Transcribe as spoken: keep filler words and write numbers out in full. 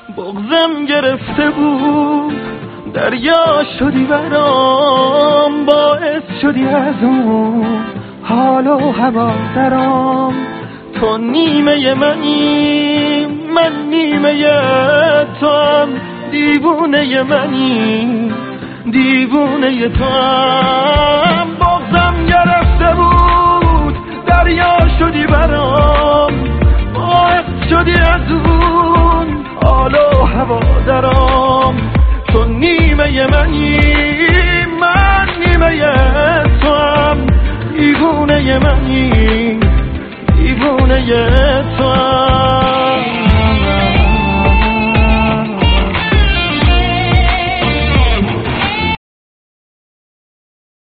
بغضم گرفته بود دریا شدی برام، باعث شدی از اون حال و هوا درام. تو نیمه منی من نیمه توام، دیوونه منی دیوونه توام. بغضم گرفته بود دریا شدی برام، باعث شدی از اون حال و هوا درام. تو نیمه منی من نیمه توام، دیوونه منی دیوونه توام.